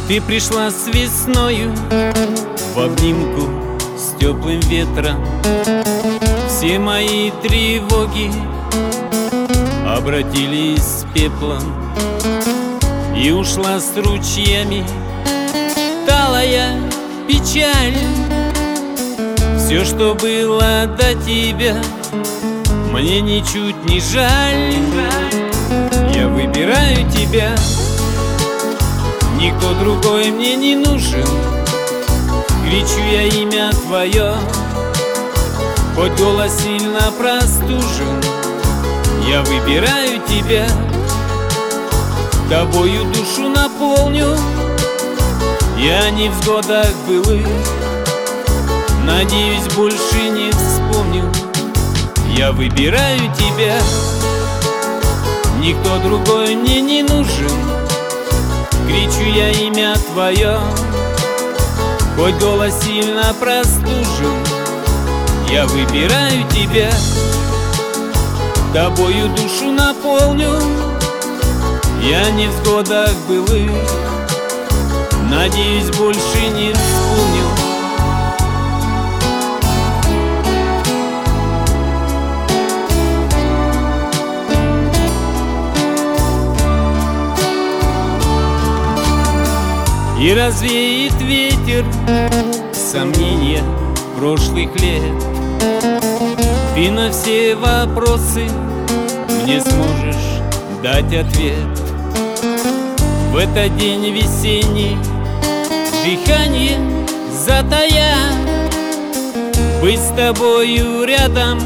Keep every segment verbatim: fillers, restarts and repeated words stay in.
Ты пришла с весною в обнимку с теплым ветром. Все мои тревоги обратились пеплом, и ушла с ручьями талая печаль. Все, что было до тебя, мне ничуть не жаль. Я выбираю тебя, никто другой мне не нужен. Кричу я имя твое, хоть голос сильно простужен. Я выбираю тебя, тобою душу наполню. Я не в взгодах былых, надеюсь, больше не вспомню. Я выбираю тебя, никто другой мне не нужен. Кричу я имя твое, хоть голос сильно простужен. Я выбираю тебя, тобою душу наполню. Я не в взгодах былых, надеюсь, больше не вспомню. И развеет ветер сомнения прошлых лет. Ты на все вопросы мне сможешь дать ответ. В этот день весенний, дыхание затая, быть с тобою рядом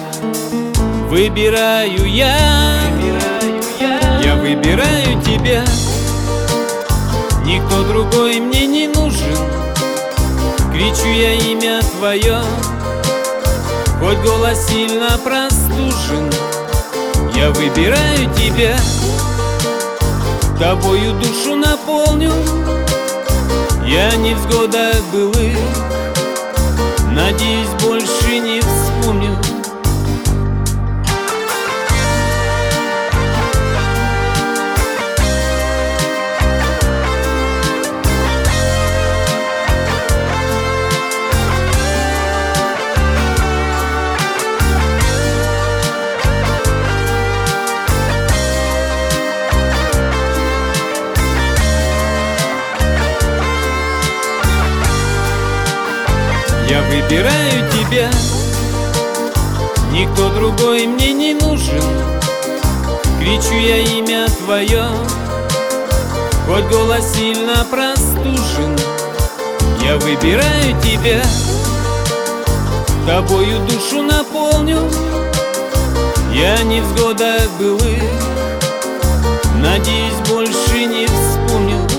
выбираю я. Я выбираю тебя, никто другой мне не нужен. Кричу я имя твое, хоть голос сильно простужен. Я выбираю тебя, тобою душу наполню. Я не в взгодах былых, надеюсь, больше не вспомню. Я выбираю тебя, никто другой мне не нужен. Кричу я имя твое, хоть голос сильно простужен. Я выбираю тебя, тобою душу наполню. Я не в взгодах былых, надеюсь, больше не вспомню.